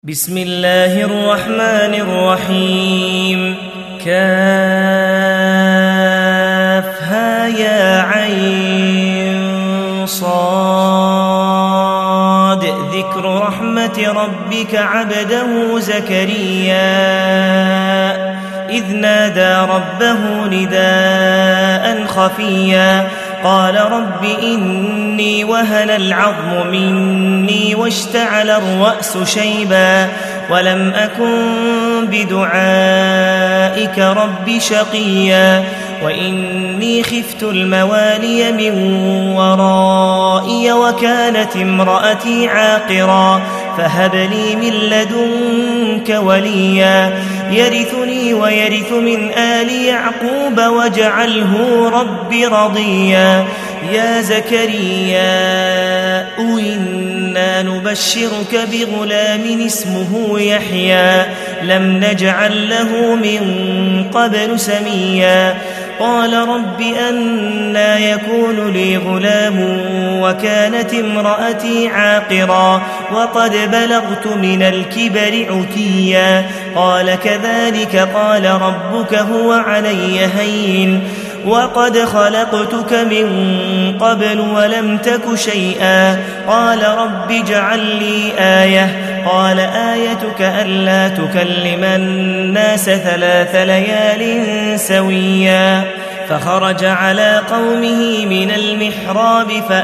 بسم الله الرحمن الرحيم. كافها يا عين صاد. ذكر رحمة ربك عبده زكريا إذ نادى ربه نداء خفيا قال رب إني وهن العظم مني واشتعل الرأس شيبا ولم أكن بدعائك رب شقيا وإني خفت الموالي من ورائي وكانت امرأتي عاقرا فهب لي من لدنك وليا يرثني ويرث من آل يعقوب واجعله رب رضيا. يا زكريا إنا نبشرك بغلام اسمه يحيى لم نجعل له من قبل سميا قال رب أنى يكون لي غلام وكانت امرأتي عاقرا وقد بلغت من الكبر عتيا قال كذلك قال ربك هو علي هين وقد خلقتك من قبل ولم تك شيئا قال رب اجعل لي آية قال آيتك ألا تكلم الناس 3 ليال سويا فخرج على قومه من المحراب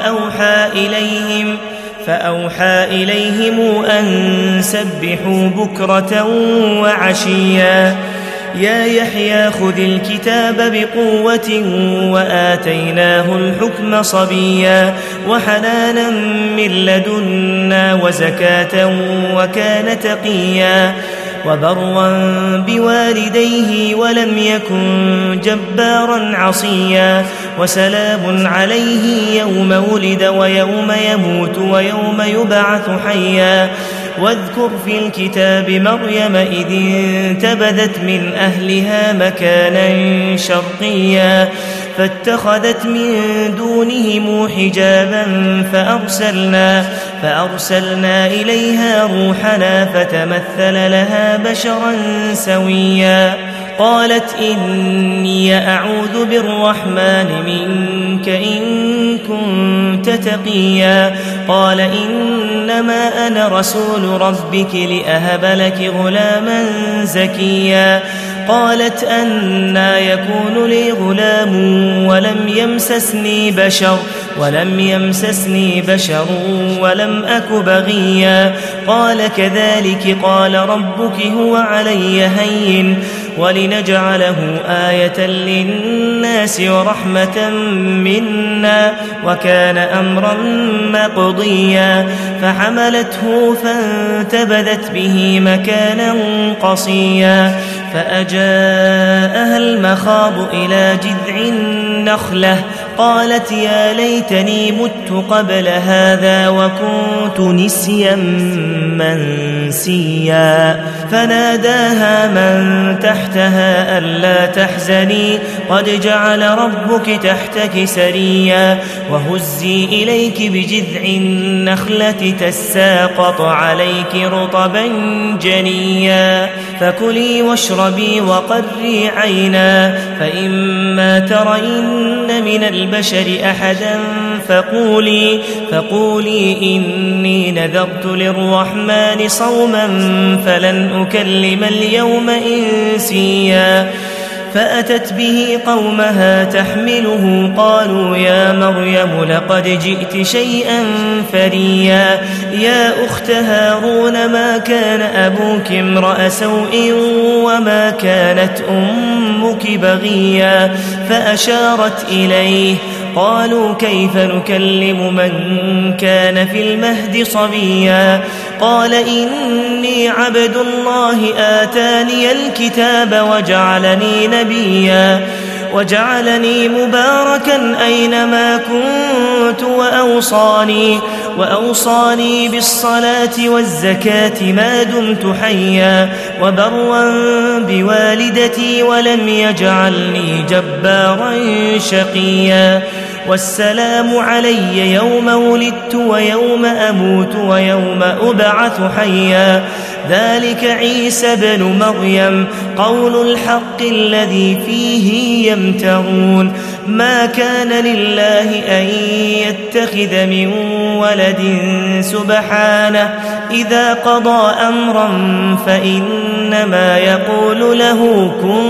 فأوحى إليهم أن سبحوا بكرة وعشيا. يا يحيى خذ الكتاب بقوة وآتيناه الحكم صبيا وحنانا من لدنا وزكاة وكان تقيا وبرا بوالديه ولم يكن جبارا عصيا وسلام عليه يوم ولد ويوم يموت ويوم يبعث حيا. واذكر في الكتاب مريم إذ انتبذت من أهلها مكانا شرقيا فاتخذت من دونهم حجابا فأرسلنا إليها روحنا فتمثل لها بشرا سويا قالت إني أعوذ بالرحمن منك إن كنت تقيا قال إنما أنا رسول ربك لأهب لك غلاما زكيا قالت أنى يكون لي غلام ولم يمسسني بشر ولم أك بغيا قال كذلك قال ربك هو علي هين ولنجعله آية للناس ورحمة منا وكان أمرا مقضيا فحملته فانتبذت به مكانا قصيا فأجاءها المخاض إلى جذع النخلة قالت يا ليتني مت قبل هذا وكنت نسيا منسيا فناداها من تحتها ألا تحزني قد جعل ربك تحتك سريا وهزي إليك بجذع النخلة تساقط عليك رطبا جنيا فكلي واشربي وقري عينا فإما ترين من البشر أحدا فقولي إني نذرت للرحمن صوما فلن أكلم اليوم إنسيا فأتت به قومها تحمله قالوا يا مريم لقد جئت شيئا فريا يا أخت هارون ما كان أبوك امرأ سوء وما كانت أمك بغيا فأشارت إليه قالوا كيف نكلم من كان في المهد صبيا قال إني عبد الله آتاني الكتاب وجعلني نبيا وجعلني مباركا أينما كنت وأوصاني بالصلاة والزكاة ما دمت حيا وبرا بوالدتي ولم يجعلني جبارا شقيا والسلام علي يوم ولدت ويوم أموت ويوم أبعث حيا ذلك عيسى بن مريم قول الحق الذي فيه يمترون ما كان لله أن يتخذ من ولد سبحانه إذا قضى أمرا فإنما يقول له كن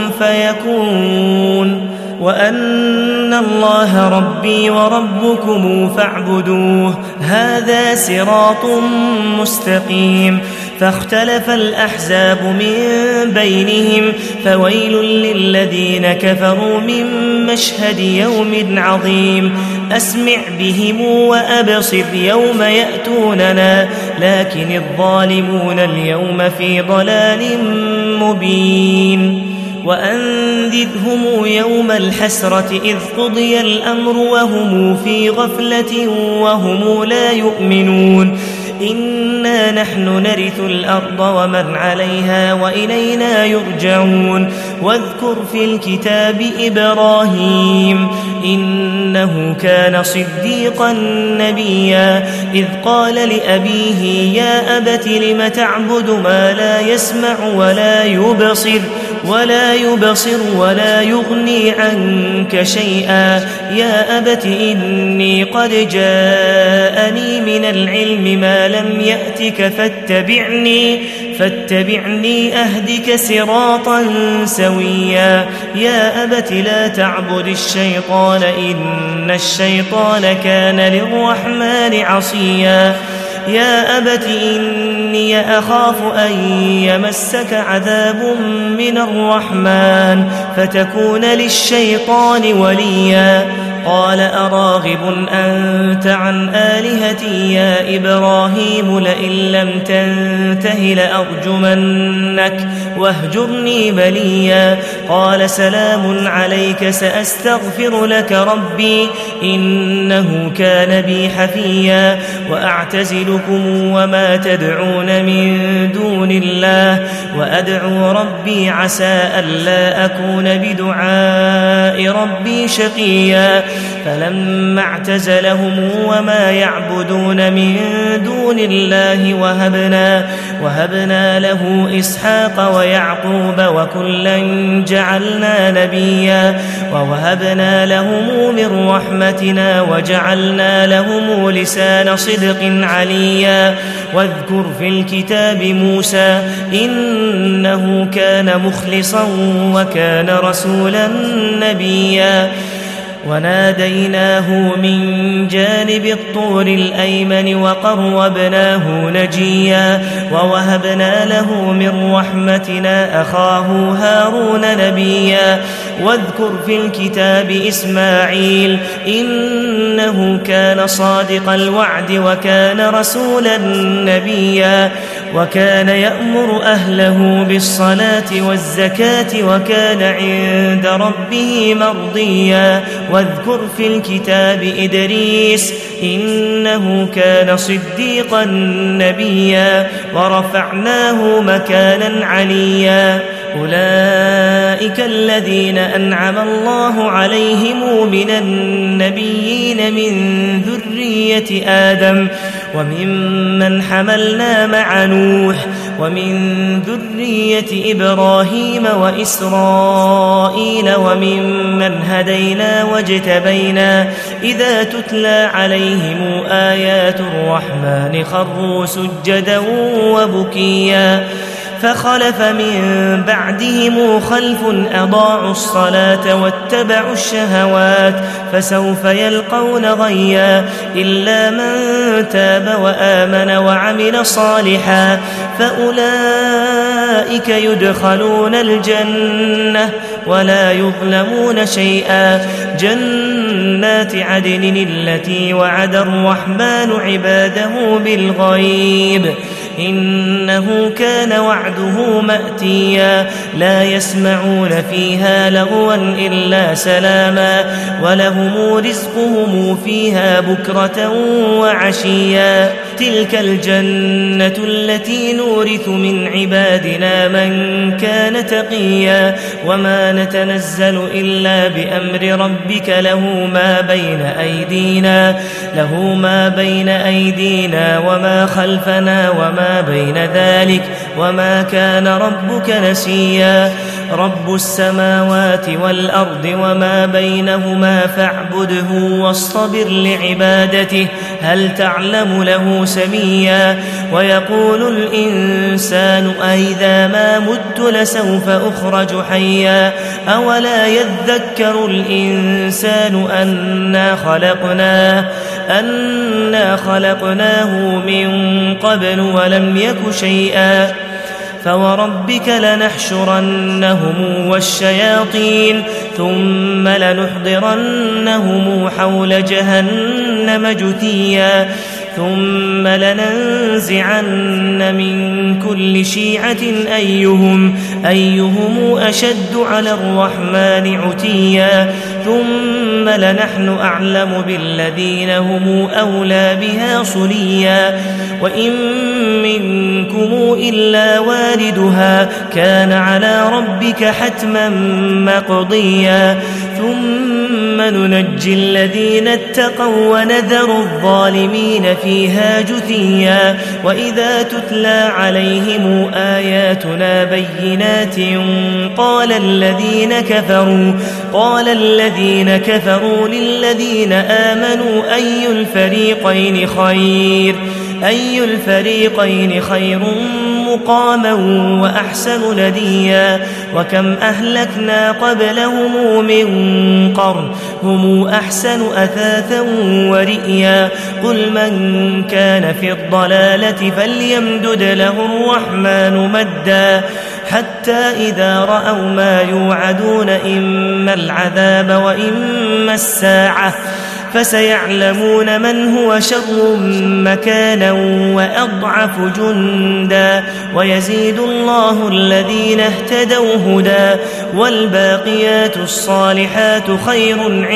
فيكون وأن الله ربي وربكم فاعبدوه هذا صراط مستقيم فاختلف الأحزاب من بينهم فويل للذين كفروا من مشهد يوم عظيم أسمع بهم وأبصر يوم يأتوننا لكن الظالمون اليوم في ضلال مبين وأنذرهم يوم الحسرة إذ قضي الأمر وهم في غفلة وهم لا يؤمنون إنا نحن نرث الأرض ومن عليها وإلينا يرجعون واذكر في الكتاب إبراهيم إنه كان صديقا نبيا إذ قال لأبيه يا أبت لم تعبد ما لا يسمع ولا يبصر ولا يغني عنك شيئا يا أبت إني قد جاءني من العلم ما لم يأتك فاتبعني أهدك صراطا سويا يا أبت لا تعبد الشيطان إن الشيطان كان للرحمن عصيا يا أبت إني أخاف أن يمسك عذاب من الرحمن فتكون للشيطان وليا قال أراغب أنت عن آلهتي يا إبراهيم لئن لم تنته لأرجمنك واهجرني مليا قال سلام عليك سأستغفر لك ربي إنه كان بي حفيا وأعتزلكم وما تدعون من دون الله وأدعو ربي عسى ألا أكون بدعاء ربي شقيا فلما اعتزلهم وما يعبدون من دون الله وهبنا له إسحاق ويعقوب وكلا جعلنا نبيا ووهبنا لهم من رحمتنا وجعلنا لهم لسان صدق عليا واذكر في الكتاب موسى إنه كان مخلصا وكان رسولا نبيا وناديناه من جانب الطور الأيمن وقربناه نجيا ووهبنا له من رحمتنا أخاه هارون نبيا واذكر في الكتاب إسماعيل إنه كان صادق الوعد وكان رسولا نبيا وكان يأمر أهله بالصلاة والزكاة وكان عند ربه مرضيا واذكر في الكتاب إدريس إنه كان صديقا نبيا ورفعناه مكانا عليا أولئك الذين أنعم الله عليهم من النبيين من ذرية آدم وممن حملنا مع نوح ومن ذرية إبراهيم وإسرائيل وممن هدينا واجتبينا إذا تتلى عليهم آيات الرحمن خروا سجدا وبكيا فخلف من بعدهم خلف أضاعوا الصلاة واتبعوا الشهوات فسوف يلقون غيا إلا من تاب وآمن وعمل صالحا فأولئك يدخلون الجنة ولا يظلمون شيئا جنات عدن التي وعد الرحمن عباده بالغيب إنه كان وعده مأتيا لا يسمعون فيها لغوا إلا سلاما ولهم رزقهم فيها بكرة وعشيا تلك الجنة التي نورث من عبادنا من كان تقيا وما نتنزل إلا بأمر ربك له ما بين أيدينا وما خلفنا وما بين ذلك وما كان ربك نسيا رب السماوات والأرض وما بينهما فاعبده واصطبر لعبادته هل تعلم له سميا ويقول الإنسان أإذا ما مت لسوف أخرج حيا أولا يذكر الإنسان أنا خلقناه من قبل ولم يك شيئا فوربك لنحشرنهم والشياطين ثم لنحضرنهم حول جهنم جثيا ثم لننزعن من كل شيعة أيهم أشد على الرحمن عتيا ثم لنحن أعلم بالذين هم أولى بها صليا وإن منكم إلا واردها كان على ربك حتما مقضيا ثم ننجي الذين اتقوا ونذر الظالمين فيها جثيا وإذا تتلى عليهم آياتنا بينات قال الذين كفروا للذين آمنوا أي الفريقين خير مقاما وأحسن نديا وكم أهلكنا قبلهم من قرن هم أحسن أثاثا ورئيا قل من كان في الضلالة فليمدد له الرحمن مدا حتى إذا رأوا ما يوعدون إما العذاب وإما الساعة فسيعلمون من هو شر مكانا وأضعف جندا ويزيد الله الذين اهتدوا هدى والباقيات الصالحات خير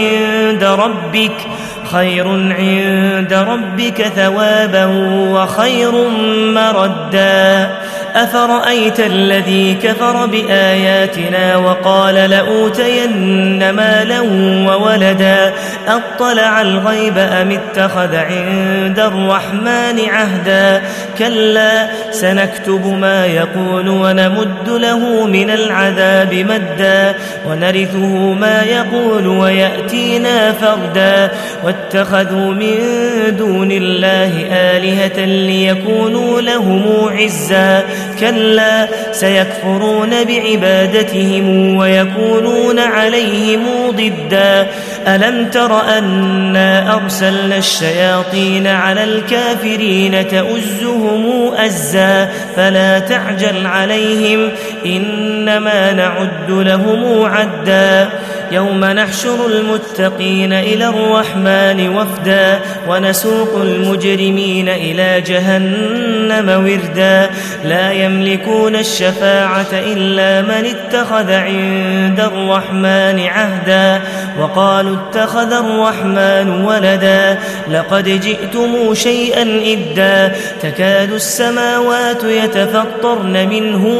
عند ربك ثوابا وخير مردا أفرأيت الذي كفر بآياتنا وقال لأوتين مالا وولدا أطلع الغيب أم اتخذ عند الرحمن عهدا كلا سنكتب ما يقول ونمد له من العذاب مدا ونرثه ما يقول ويأتينا فردا واتخذوا من دون الله آلهة ليكونوا لهم عزا كلا سيكفرون بعبادتهم ويكونون عليهم ضدا ألم تر أنا أرسلنا الشياطين على الكافرين تؤزهم أزا فلا تعجل عليهم إنما نعد لهم عدا يوم نحشر المتقين إلى الرحمن وفدا ونسوق المجرمين إلى جهنم وردا لا يملكون الشفاعة إلا من اتخذ عند الرحمن عهدا وقالوا اتخذ الرحمن ولدا لقد جئتم شيئا إدا تكاد السماوات يتفطرن منه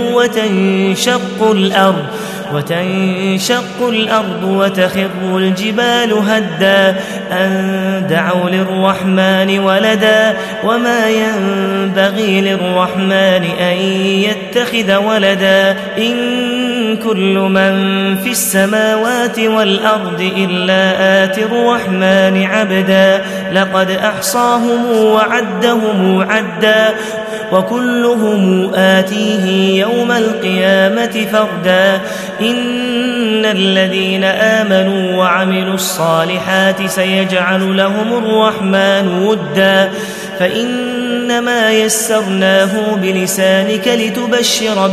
وتنشق الأرض وتخر الجبال هدا أن دعوا للرحمن ولدا وما ينبغي للرحمن أن يتخذ ولدا إن كل من في السماوات والأرض إلا آتي الرحمن عبدا لقد أحصاهم وعدهم عدا وكلهم آتيه يوم القيامة فردا إن الذين آمنوا وعملوا الصالحات سيجعل لهم الرحمن ودا فإنما يسرناه بلسانك لتبشر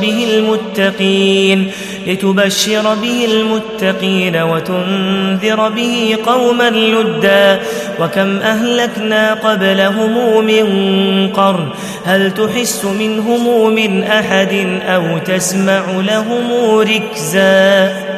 به المتقين وتنذر به قوما لدا وكم أهلكنا قبلهم من قرن هل تحس منهم من أحد أو تسمع لهم ركزا